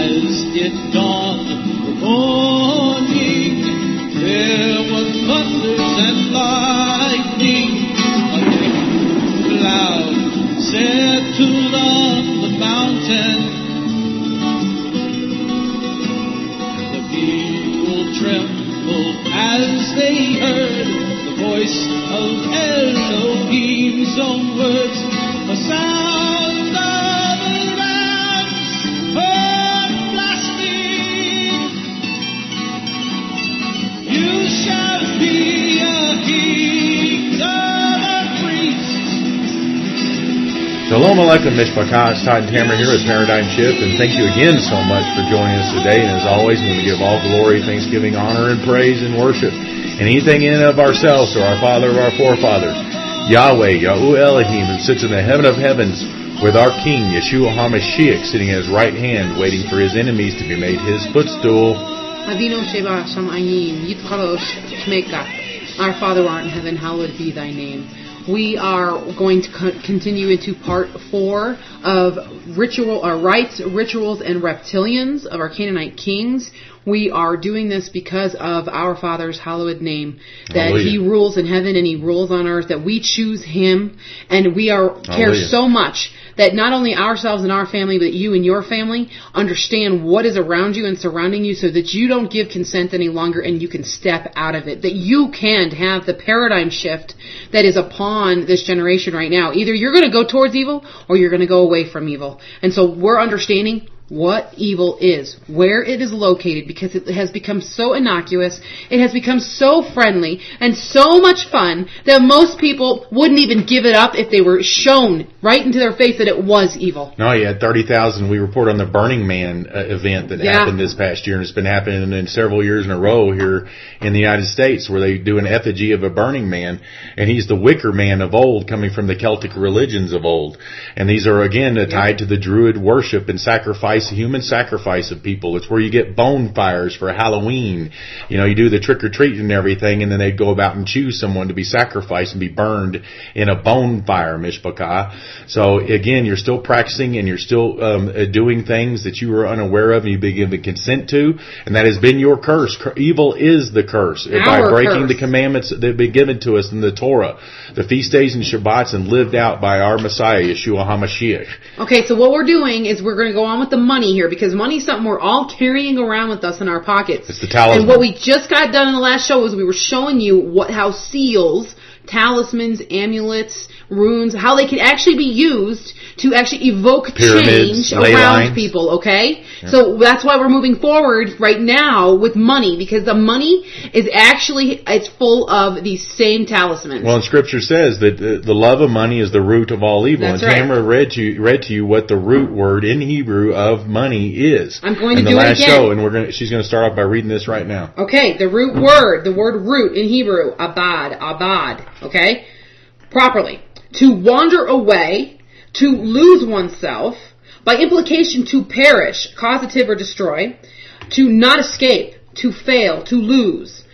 as it dawned the morning, there was thunders and lightning. A thick cloud settled on the mountain. The people trembled as they heard the voice of Elohim's own words, a sound of a ram's horn blasting. You shall be a king and a priest. Shalom Aleichem Mishpachah. It's Todd and Tamara here with Paradigm Shift, and thank you again so much for joining us today. And as always, we give all glory, thanksgiving, honor, and praise and worship. And anything in and of ourselves to our Father or our forefathers, Yahweh, Yahu Elohim, who sits in the heaven of heavens, with our King, Yeshua HaMashiach, sitting at his right hand, waiting for his enemies to be made his footstool. Avinu Sheba Shamayim, Yitkadosh Shmeka. Our Father who art in heaven, hallowed be thy name. We are going to continue into part 4 of rites, rituals, and reptilians of our Canaanite kings. We are doing this because of our Father's hallowed name, that Hallelujah. He rules in heaven and He rules on earth, that we choose Him, and we care so much that not only ourselves and our family, but you and your family understand what is around you and surrounding you, so that you don't give consent any longer and you can step out of it, that you can have the paradigm shift that is upon this generation right now. Either you're going to go towards evil or you're going to go away from evil. And so we're understanding what evil is, where it is located, because it has become so innocuous, it has become so friendly and so much fun that most people wouldn't even give it up if they were shown right into their face that it was evil. No, you had 30,000. We report on the Burning Man event that happened this past year, and it's been happening in several years in a row here in the United States, where they do an effigy of a burning man, and he's the wicker man of old, coming from the Celtic religions of old. And these are, again, tied to the Druid worship and sacrifice, human sacrifice of people. It's where you get bonfires for Halloween. You know, you do the trick-or-treat and everything, and then they go about and choose someone to be sacrificed and be burned in a bonfire, Mishpachah. So, again, you're still practicing and you're still doing things that you were unaware of and you've been given consent to, and that has been your curse. Evil is the curse. By breaking the commandments that have been given to us in the Torah, the feast days and Shabbats, and lived out by our Messiah, Yeshua HaMashiach. Okay, so what we're doing is we're going to go on with the money here, because money is something we're all carrying around with us in our pockets. It's the talisman. And what we just got done in the last show was we were showing you how seals, talismans, amulets, runes, how they can actually be used to actually evoke pyramids, change around people, okay? Yeah. So that's why we're moving forward right now with money, because the money is actually, it's full of these same talismans. Well, and Scripture says that the love of money is the root of all evil. That's and Tamara read to you what the root word in Hebrew of money is. I'm going to do it again. In the last show, and she's going to start off by reading this right now. Okay, the root word, the word root in Hebrew, abad, okay? Properly. To wander away, to lose oneself, by implication to perish, causative or destroy, to not escape, to fail, to lose,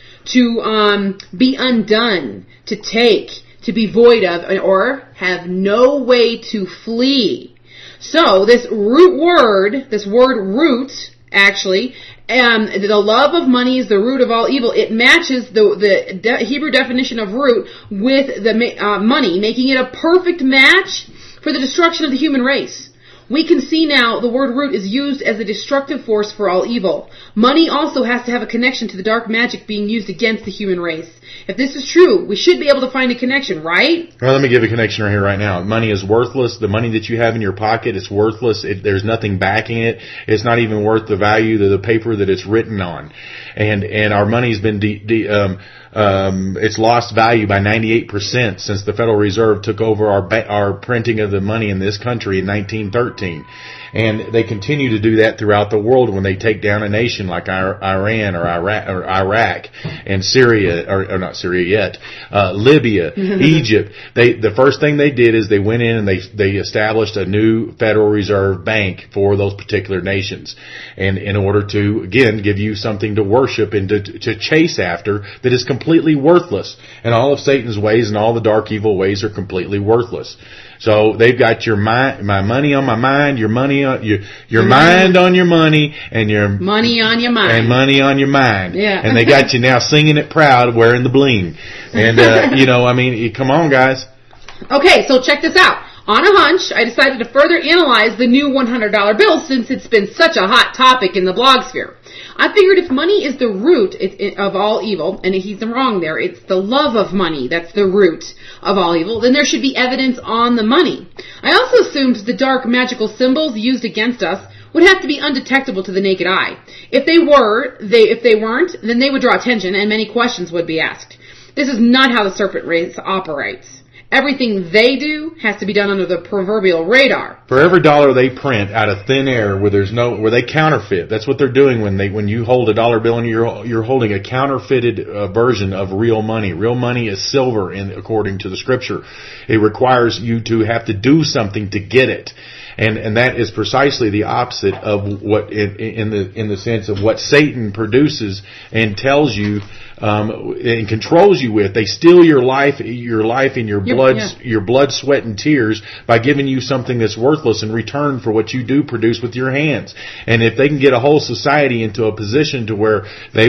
to be undone, to take, to be void of, or have no way to flee. So this root word, this word root, actually, the love of money is the root of all evil. It matches the Hebrew definition of root with the money, making it a perfect match for the destruction of the human race. We can see now the word root is used as a destructive force for all evil. Money also has to have a connection to the dark magic being used against the human race. If this is true, we should be able to find a connection, right? Well, let me give a connection right here, right now. Money is worthless. The money that you have in your pocket is worthless. There's nothing backing it. It's not even worth the value of the paper that it's written on. And our money's been it's lost value by 98% since the Federal Reserve took over our printing of the money in this country in 1913. And they continue to do that throughout the world when they take down a nation like Iran or Iraq and Syria or not Syria yet, Libya, Egypt. The first thing they did is they went in and they established a new Federal Reserve Bank for those particular nations. And in order to, again, give you something to worship and to chase after that is completely worthless. And all of Satan's ways and all the dark evil ways are completely worthless. So they've got your mind, my money on my mind, your money on your mind on your money, and your money on your mind, and money on your mind. Yeah. And they got you now singing it proud, wearing the bling. And you know, I mean, come on, guys. Okay, so check this out. On a hunch, I decided to further analyze the new $100 bill since it's been such a hot topic in the blog sphere. I figured if money is the root of all evil, and he's wrong there, it's the love of money that's the root of all evil, then there should be evidence on the money. I also assumed the dark magical symbols used against us would have to be undetectable to the naked eye. If they weren't, then they would draw attention and many questions would be asked. This is not how the serpent race operates. Everything they do has to be done under the proverbial radar. For every dollar they print out of thin air where they counterfeit. That's what they're doing when you hold a dollar bill and you're holding a counterfeited version of real money. Real money is silver according to the scripture. It requires you to have to do something to get it. And that is precisely the opposite of what in the sense of what Satan produces and tells you and controls you with. They steal your life and your blood, sweat, and tears by giving you something that's worthless in return for what you do produce with your hands. And if they can get a whole society into a position to where they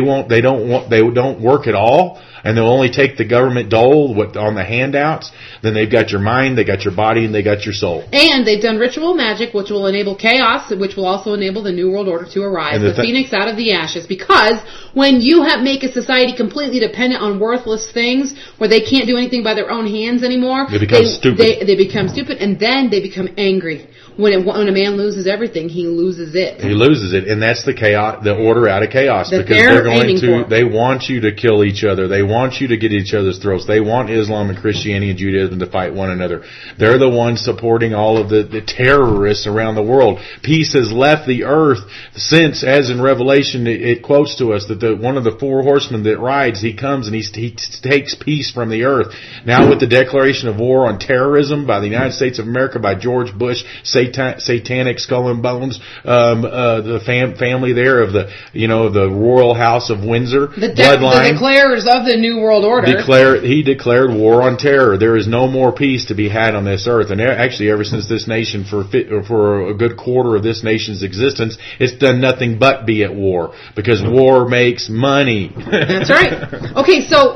don't work at all, and they'll only take the government dole on the handouts, then they've got your mind, they got your body, and they got your soul. And they've done ritual magic, which will enable chaos, which will also enable the New World Order to arise, the phoenix out of the ashes. Because when you make a society completely dependent on worthless things, where they can't do anything by their own hands anymore, they become stupid. They become stupid, and then they become angry. When a man loses everything, he loses it. He loses it, and that's the order out of chaos, that because they want you to kill each other. They want you to get each other's throats. They want Islam and Christianity and Judaism to fight one another. They're the ones supporting all of the terrorists around the world. Peace has left the earth since, as in Revelation, it quotes to us that one of the four horsemen that rides, he comes and he takes peace from the earth. Now with the declaration of war on terrorism by the United States of America, by George Bush, satanic skull and bones, the family there of the royal house of Windsor, the declarers of the New World Order. He declared war on terror. There is no more peace to be had on this earth. And actually, ever since this nation, for a good quarter of this nation's existence, it's done nothing but be at war, because war makes money. That's right. Okay, so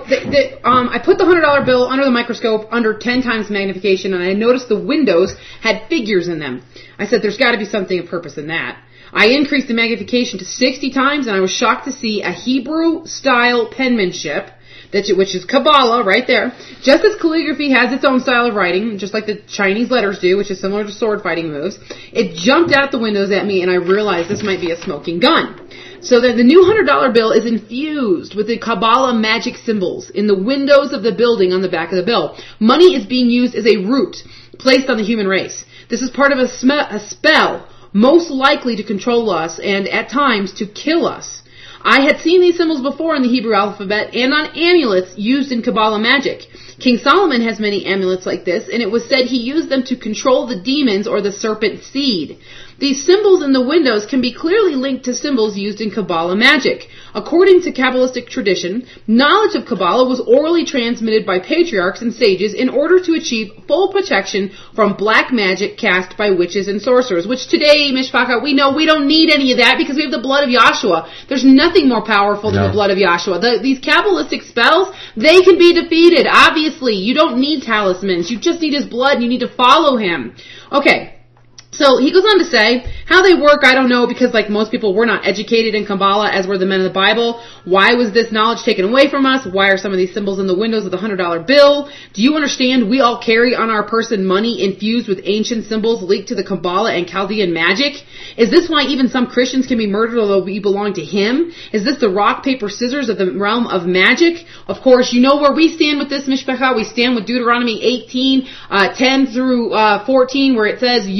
I put the $100 bill under the microscope under 10 times magnification, and I noticed the windows had figures in them. I said, there's got to be something of purpose in that. I increased the magnification to 60 times, and I was shocked to see a Hebrew-style penmanship, which is Kabbalah right there. Just as calligraphy has its own style of writing, just like the Chinese letters do, which is similar to sword fighting moves, it jumped out the windows at me, and I realized this might be a smoking gun. So that the new $100 bill is infused with the Kabbalah magic symbols in the windows of the building on the back of the bill. Money is being used as a root placed on the human race. This is part of a spell most likely to control us and at times to kill us. I had seen these symbols before in the Hebrew alphabet and on amulets used in Kabbalah magic. King Solomon has many amulets like this, and it was said he used them to control the demons or the serpent seed. These symbols in the windows can be clearly linked to symbols used in Kabbalah magic. According to Kabbalistic tradition, knowledge of Kabbalah was orally transmitted by patriarchs and sages in order to achieve full protection from black magic cast by witches and sorcerers, which today, Mishpacha, we know we don't need any of that because we have the blood of Yahshua. There's nothing more powerful than the blood of Yahshua. These Kabbalistic spells, they can be defeated. Obviously, you don't need talismans. You just need his blood and you need to follow him. Okay. So he goes on to say, how they work, I don't know, because like most people, we're not educated in Kabbalah as were the men of the Bible. Why was this knowledge taken away from us? Why are some of these symbols in the windows of the $100 bill? Do you understand we all carry on our person money infused with ancient symbols linked to the Kabbalah and Chaldean magic? Is this why even some Christians can be murdered although we belong to him? Is this the rock, paper, scissors of the realm of magic? Of course, you know where we stand with this, Mishpacha. We stand with Deuteronomy 18, 10 through 14, where it says, you don't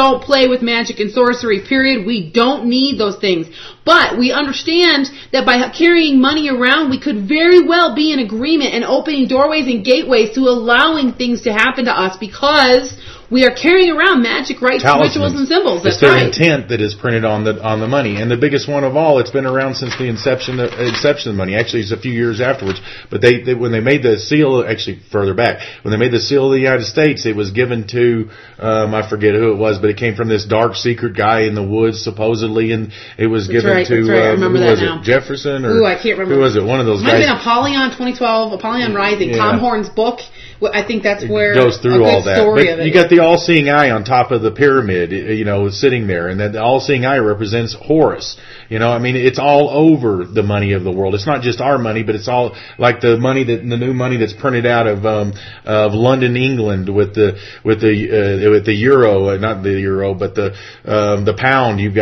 don't play with magic and sorcery, period. We don't need those things. But we understand that by carrying money around, we could very well be in agreement and opening doorways and gateways to allowing things to happen to us because we are carrying around magic rites, rituals, and symbols. That's it's their intent that is printed on the money, and the biggest one of all. It's been around since the inception of money. Actually, it's a few years afterwards. But they when they made the seal, actually further back, when they made the seal of the United States, it was given to I forget who it was, but it came from this dark secret guy in the woods supposedly, and it was given to I remember who that was now. it? Jefferson or I can't remember. Who was it? One of those guys. Might have been Apollyon 2012, Apollyon Rising, Tom Horn's book. I think that's where it goes through all that. But you got the all-seeing eye on top of the pyramid, sitting there, and that the all-seeing eye represents Horus. It's all over the money of the world. It's not just our money, but it's all like the new money that's printed out of London, England, with the euro, not the euro, but the pound. You've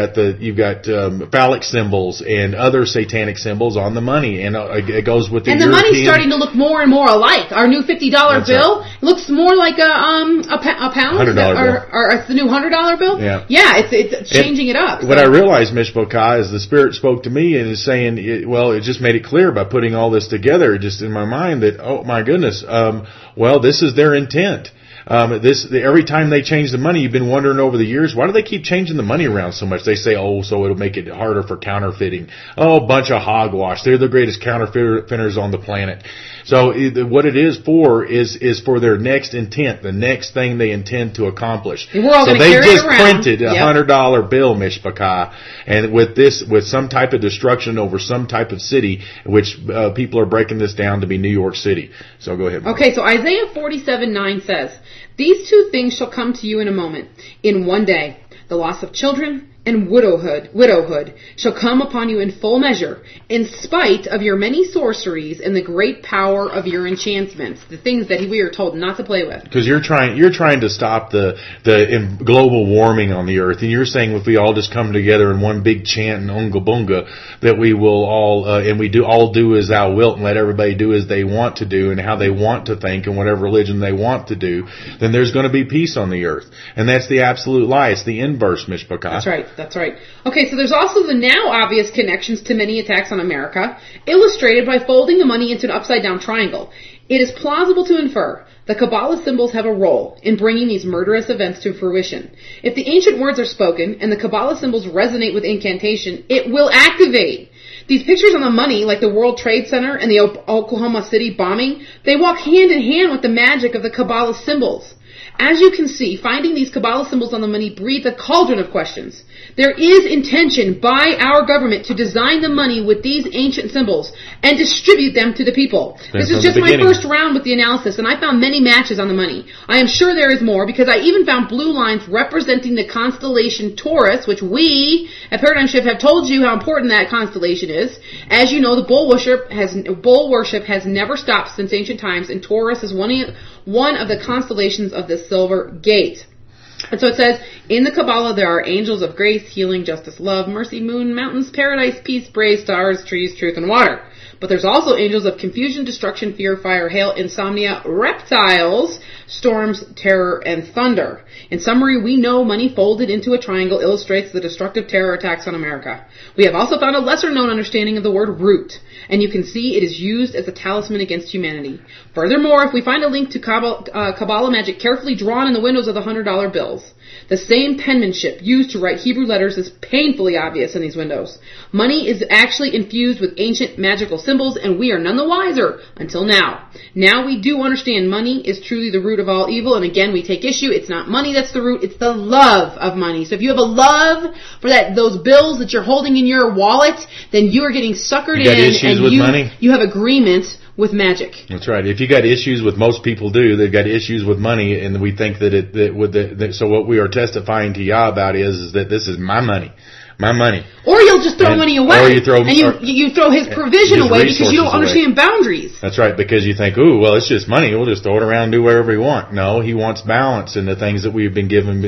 got phallic symbols and other satanic symbols on the money, and it goes with the and the money's starting to look more and more alike. Our new $50 bill looks more like a pound, $100 bill, or it's the new $100 bill. Yeah, it's changing it up. What I realized, Mishpokah, is the Spirit spoke to me and is saying, it just made it clear by putting all this together, just in my mind, that oh my goodness, this is their intent. Every time they change the money, you've been wondering over the years, why do they keep changing the money around so much? They say, so it'll make it harder for counterfeiting. Oh, bunch of hogwash. They're the greatest counterfeiters on the planet. So what it is for is for their next intent, the next thing they intend to accomplish. We're all so they just printed a $100 bill, Mishpokah, and with some type of destruction over some type of city, which people are breaking this down to be New York City. So go ahead. Okay, so Isaiah 47:9 says, "These two things shall come to you in a moment, in one day, the loss of children and widowhood shall come upon you in full measure, in spite of your many sorceries and the great power of your enchantments," the things that we are told not to play with. Because you're trying to stop the global warming on the earth, and you're saying if we all just come together in one big chant and unga bunga, that we will all and we all do as thou wilt, and let everybody do as they want to do and how they want to think and whatever religion they want to do, then there's going to be peace on the earth, and that's the absolute lie. It's the inverse, Mishpokah. That's right. Okay, so there's also the now obvious connections to many attacks on America, illustrated by folding the money into an upside-down triangle. It is plausible to infer the Kabbalah symbols have a role in bringing these murderous events to fruition. If the ancient words are spoken and the Kabbalah symbols resonate with incantation, it will activate. These pictures on the money, like the World Trade Center and the Oklahoma City bombing, they walk hand in hand with the magic of the Kabbalah symbols. As you can see, finding these Kabbalah symbols on the money breeds a cauldron of questions. There is intention by our government to design the money with these ancient symbols and distribute them to the people. This is just my first round with the analysis, and I found many matches on the money. I am sure there is more, because I even found blue lines representing the constellation Taurus, which we at Paradigm Shift have told you how important that constellation is. As you know, the bull worship has never stopped since ancient times, and Taurus is one of the constellations of the Silver Gate. And so it says, in the Kabbalah there are angels of grace, healing, justice, love, mercy, moon, mountains, paradise, peace, praise, stars, trees, truth, and water. But there's also angels of confusion, destruction, fear, fire, hail, insomnia, reptiles, storms, terror, and thunder. In summary, we know money folded into a triangle illustrates the destructive terror attacks on America. We have also found a lesser-known understanding of the word root, and you can see it is used as a talisman against humanity. Furthermore, if we find a link to Kabbalah magic carefully drawn in the windows of the $100 bills, the same penmanship used to write Hebrew letters is painfully obvious in these windows. Money is actually infused with ancient magical symbols, and we are none the wiser until now. Now we do understand money is truly the root of all evil, and again, we take issue. It's not money that's the root, it's the love of money. So if you have a love for those bills that you're holding in your wallet, then you are getting suckered in, and you have agreement with magic. That's right. If you got issues with, most people do, they've got issues with money, and we think so what we are testifying to Yah about is that this is my money. my money. Or you'll just throw money away. Or you throw, and you throw his provision away because you don't understand boundaries. That's right, because you think, ooh, well, it's just money. We'll just throw it around and do whatever we want. No, he wants balance in the things that we've been given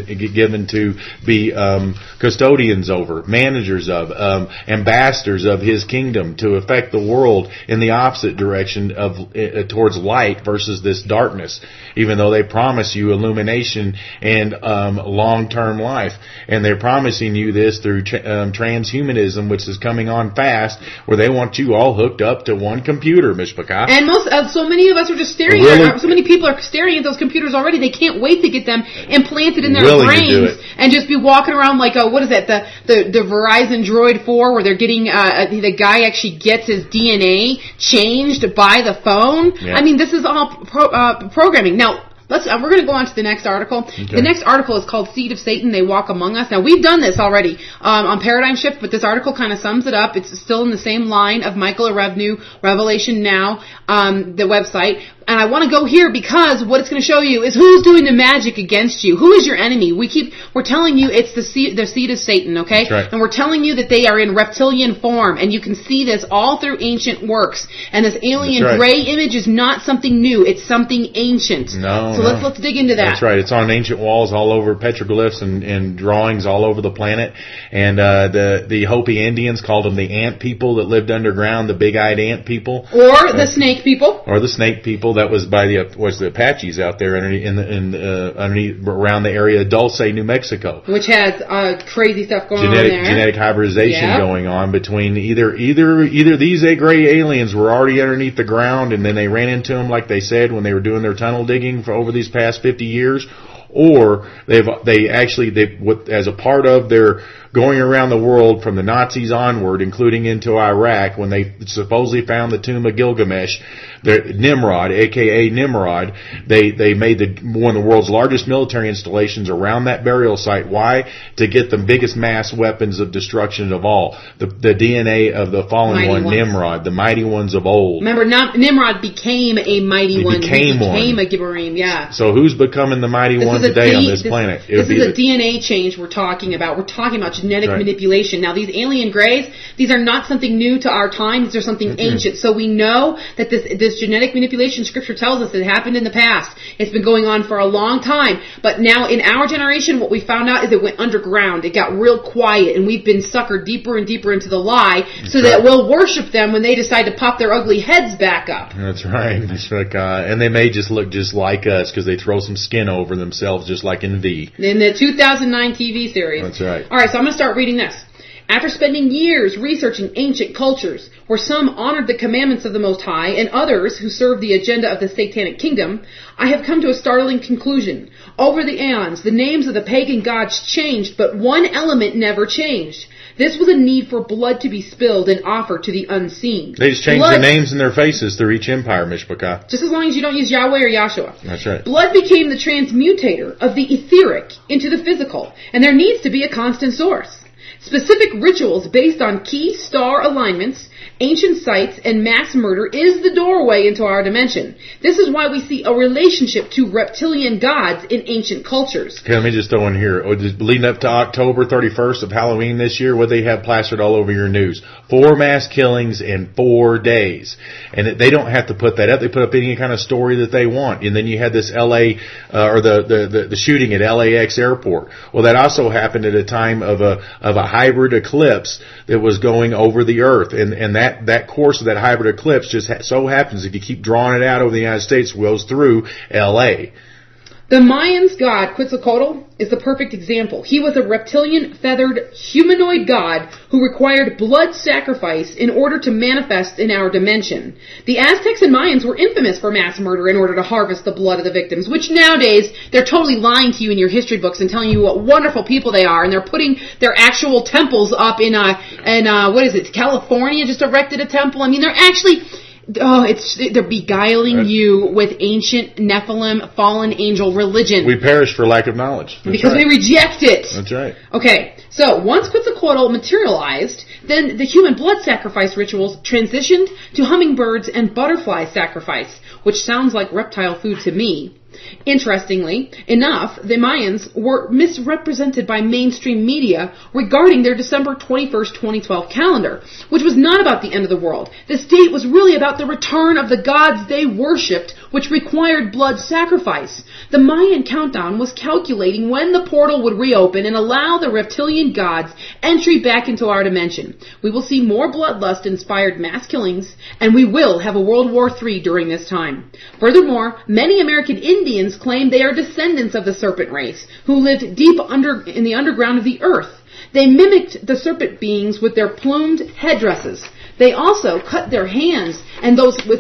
to be custodians over, managers of, ambassadors of his kingdom, to affect the world in the opposite direction of towards light versus this darkness, even though they promise you illumination and long-term life. And they're promising you this through transhumanism, which is coming on fast, where they want you all hooked up to one computer, Mishpachah. And so many of us are just staring so many people are staring at those computers already. They can't wait to get them implanted in their brains and just be walking around like, what is that, the Verizon Droid 4, where they're getting, the guy actually gets his DNA changed by the phone. Yeah. I mean, this is all programming. Now, we're going to go on to the next article. Okay. The next article is called Seed of Satan, They Walk Among Us. Now, we've done this already on Paradigm Shift, but this article kind of sums it up. It's still in the same line of Michael Arevnu, Revelation Now, the website. And I want to go here because what it's going to show you is who's doing the magic against you. Who is your enemy? We're telling you it's the seed of Satan, okay? Right. And we're telling you that they are in reptilian form, and you can see this all through ancient works. And this alien gray image is not something new; it's something ancient. So let's dig into that. That's right. It's on ancient walls all over, petroglyphs and drawings all over the planet. And the Hopi Indians called them the ant people that lived underground, the big-eyed ant people, or the snake people, That was by the Apaches out there underneath around the area of Dulce, New Mexico, which has crazy stuff going on there. Genetic hybridization going on between either these gray aliens were already underneath the ground and then they ran into them, like they said, when they were doing their tunnel digging for over these past 50 years, or they as a part of their going around the world from the Nazis onward, including into Iraq, when they supposedly found the tomb of Gilgamesh, Nimrod, aka Nimrod, they made one of the world's largest military installations around that burial site. Why? To get the biggest mass weapons of destruction of all. The DNA of the fallen one, Nimrod, the mighty ones of old. Remember, Nimrod became a mighty one. He became a Gibborim, yeah. So who's becoming the mighty one today on this planet? This is a DNA change we're talking about. We're talking about genetic manipulation. Now, these alien grays, these are not something new to our time. These are something ancient. So we know that this genetic manipulation, Scripture tells us, it happened in the past. It's been going on for a long time. But now, in our generation, what we found out is it went underground. It got real quiet, and we've been suckered deeper and deeper into the lie so that we'll worship them when they decide to pop their ugly heads back up. That's right. That's right. And they may just look just like us because they throw some skin over themselves, just like in V. In the 2009 TV series. That's right. All right, so I'm going to start reading this. After spending years researching ancient cultures, where some honored the commandments of the Most High and others who served the agenda of the Satanic Kingdom, I have come to a startling conclusion. Over the aeons, the names of the pagan gods changed, but one element never changed. This was a need for blood to be spilled and offered to the unseen. They just changed their names and their faces through each empire, Mishpachah. Just as long as you don't use Yahweh or Yahshua. That's right. Blood became the transmutator of the etheric into the physical, and there needs to be a constant source. Specific rituals based on key star alignments, ancient sites, and mass murder is the doorway into our dimension. This is why we see a relationship to reptilian gods in ancient cultures. Okay, let me just throw in here. Leading up to October 31st of Halloween this year, what they have plastered all over your news. 4 mass killings in 4 days. And they don't have to put that up. They put up any kind of story that they want. And then you had this LA, or the shooting at LAX airport. Well, that also happened at a time of a hybrid eclipse that was going over the earth. And that course of that hybrid eclipse just so happens, if you keep drawing it out over the United States, goes through LA. The Mayans' god, Quetzalcoatl, is the perfect example. He was a reptilian, feathered, humanoid god who required blood sacrifice in order to manifest in our dimension. The Aztecs and Mayans were infamous for mass murder in order to harvest the blood of the victims, which nowadays they're totally lying to you in your history books and telling you what wonderful people they are, and they're putting their actual temples up in California just erected a temple. I mean, they're actually... they're beguiling you with ancient Nephilim, fallen angel religion. We perish for lack of knowledge. Because we reject it. That's right. Okay, so once Quetzalcoatl materialized, then the human blood sacrifice rituals transitioned to hummingbirds and butterfly sacrifice, which sounds like reptile food to me. Interestingly enough, the Mayans were misrepresented by mainstream media regarding their December 21st, 2012 calendar, which was not about the end of the world. This date was really about the return of the gods they worshipped, which required blood sacrifice. The Mayan countdown was calculating when the portal would reopen and allow the reptilian gods entry back into our dimension. We will see more bloodlust-inspired mass killings, and we will have a World War III during this time. Furthermore, many American Indians claim they are descendants of the serpent race, who lived deep in the underground of the earth. They mimicked the serpent beings with their plumed headdresses. They also cut their hands, and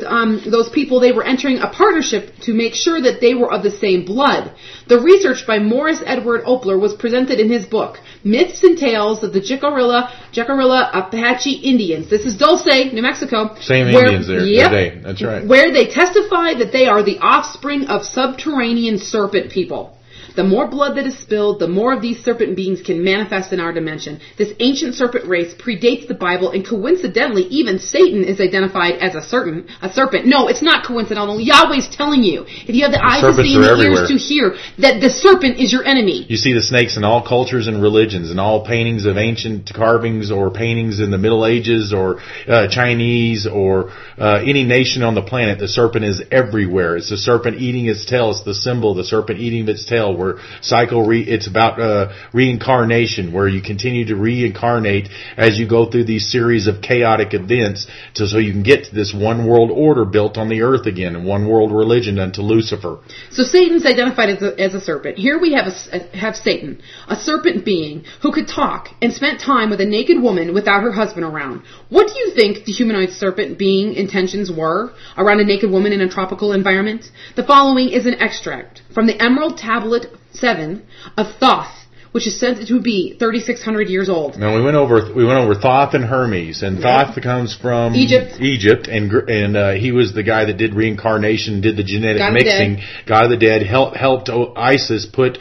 those people, they were entering a partnership to make sure that they were of the same blood. The research by Morris Edward Opler was presented in his book, Myths and Tales of the Jicarilla Apache Indians. This is Dulce, New Mexico. Same Indians there. Yep, that's right. Where they testify that they are the offspring of subterranean serpent people. The more blood that is spilled, the more of these serpent beings can manifest in our dimension. This ancient serpent race predates the Bible, and coincidentally, even Satan is identified as a serpent. No, it's not coincidental. Yahweh's telling you, if you have the eyes to see and the ears to hear, that the serpent is your enemy. You see the snakes in all cultures and religions, and all paintings of ancient carvings or paintings in the Middle Ages or Chinese or any nation on the planet. The serpent is everywhere. It's the serpent eating its tail. It's the symbol, the serpent eating its tail. Where it's about reincarnation, where you continue to reincarnate as you go through these series of chaotic events, so you can get to this one world order built on the earth again, and one world religion unto Lucifer. So Satan's identified as a serpent. Here we have Satan, a serpent being who could talk and spent time with a naked woman without her husband around. What do you think the humanoid serpent being intentions were around a naked woman in a tropical environment? The following is an extract from the Emerald Tablet 7 of Thoth, which is said to be 3,600 years old. Now we went over Thoth and Hermes, and Thoth comes from Egypt, and he was the guy that did reincarnation, did the genetic mixing. God of the Dead helped Isis put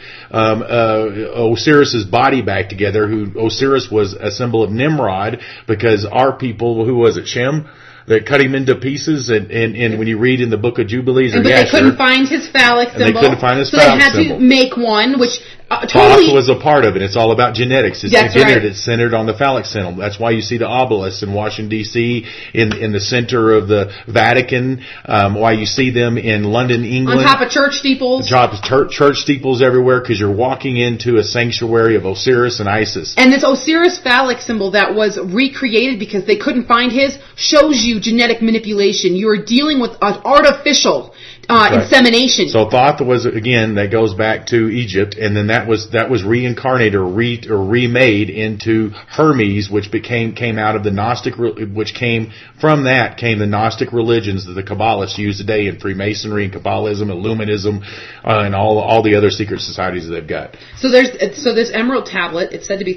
Osiris's body back together. Osiris was a symbol of Nimrod, because our people, who was it, Shem? That cut him into pieces, and when you read in the Book of Jubilees, but they couldn't find his phallic symbol. They couldn't find his phallic symbol. So they had to make one, which Thoth was a part of it. It's all about genetics. That's right. It's centered on the phallic symbol. That's why you see the obelisk in Washington, D.C., in the center of the Vatican, why you see them in London, England. On top of church steeples. On top of church steeples everywhere, because you're walking into a sanctuary of Osiris and Isis. And this Osiris phallic symbol that was recreated because they couldn't find his shows you genetic manipulation. You are dealing with an artificial insemination. So Thoth was, again, that goes back to Egypt, and then that was reincarnated or remade into Hermes, which came out of the Gnostic, which came from that came the Gnostic religions that the Kabbalists use today in Freemasonry and Kabbalism, Illuminism, and all the other secret societies that they've got. So this Emerald Tablet, it's said to be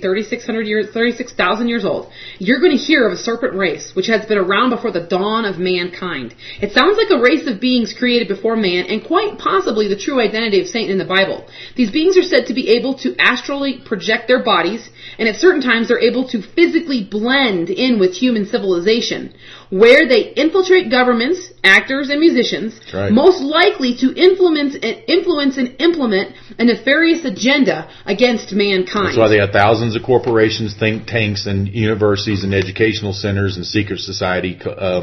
36,000 years old. You're going to hear of a serpent race which has been around before the dawn of mankind. It sounds like a race of beings created before man, and quite possibly the true identity of Satan in the Bible. These beings are said to be able to astrally project their bodies, and at certain times they're able to physically blend in with human civilization, where they infiltrate governments, actors, and musicians, most likely to influence and implement a nefarious agenda against mankind. That's why they have thousands of corporations, think tanks, and universities, and educational centers, and secret society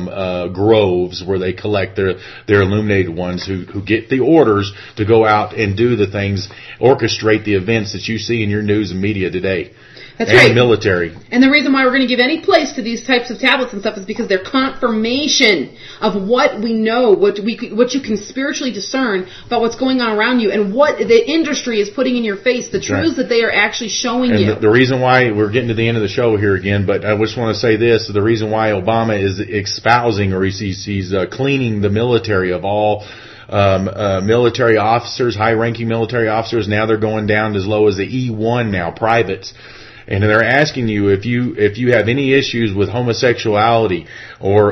groves where they collect their illuminated ones who get the orders to go out and do the things, orchestrate the events that you see in your news and media today. That's right. And military. And the reason why we're going to give any place to these types of tablets and stuff is because they're confirmation of what we know, what you can spiritually discern about what's going on around you, and what the industry is putting in your face, the truths that they are actually showing you. And the reason why we're getting to the end of the show here again, but I just want to say this: the reason why Obama is espousing, or he's cleaning the military of all military officers, high-ranking military officers. Now they're going down as low as the E1 now, privates. And they're asking you if you have any issues with homosexuality or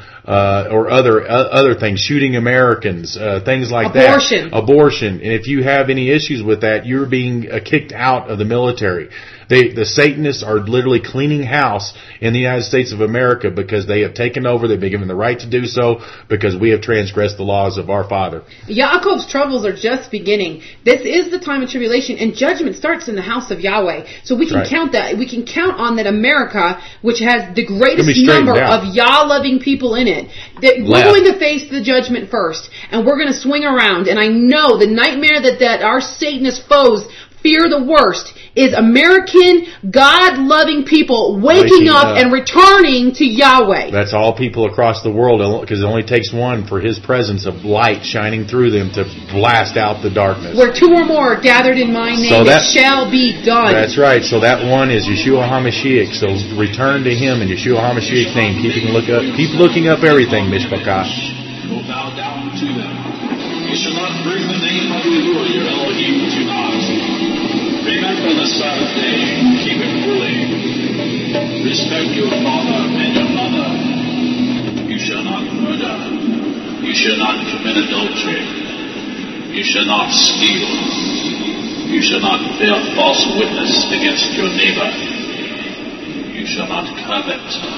other things, shooting Americans, things like abortion. Abortion. And if you have any issues with that, you're being kicked out of the military. The Satanists are literally cleaning house in the United States of America because they have taken over. They've been given the right to do so because we have transgressed the laws of our Father. Yaakov's troubles are just beginning. This is the time of tribulation, and judgment starts in the house of Yahweh. So we can count that. We can count on that America, which has the greatest number of Yah-loving people in it, that we're going to face the judgment first, and we're going to swing around. And I know the nightmare that our Satanist foes fear the worst is American, God-loving people waking up and returning to Yahweh. That's all people across the world, because it only takes one for His presence of light shining through them to blast out the darkness. Where two or more are gathered in my name, it shall be done. That's right. So that one is Yeshua HaMashiach. So return to Him in Yeshua HaMashiach's name. Keep looking up everything, Mishpachah. Go bow down to them. You shall not bring the name of Yahuwah your Elohim to naught. Remember the Sabbath day, keep it holy. Respect your father and your mother. You shall not murder. You shall not commit adultery. You shall not steal. You shall not bear false witness against your neighbor. You shall not covet.